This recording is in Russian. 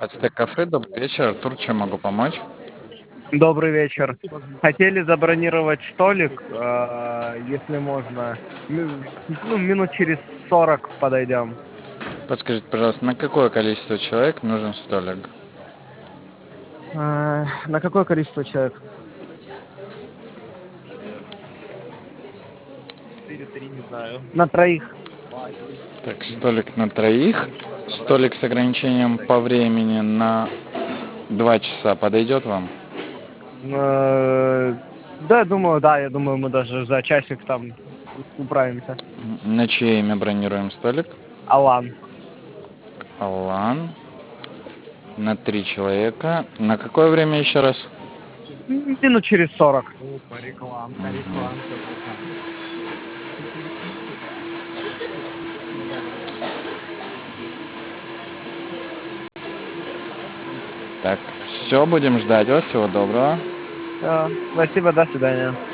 Ацтек кафе, добрый вечер. Артур, чем могу помочь? Добрый вечер. Хотели забронировать столик, если можно. Минут через 40 подойдем. Подскажите, пожалуйста, на какое количество человек нужен столик? На какое количество человек? 4-3, не знаю. На троих. Так, столик на троих. Столик с ограничением по времени на 2 часа подойдет вам? Да, я думаю, мы даже за часик там управимся. На чье имя бронируем столик? Алан. Алан. На 3 человека. На какое время еще раз? Минут через 40. Так, все, будем ждать вас. Всего доброго. Спасибо, до свидания.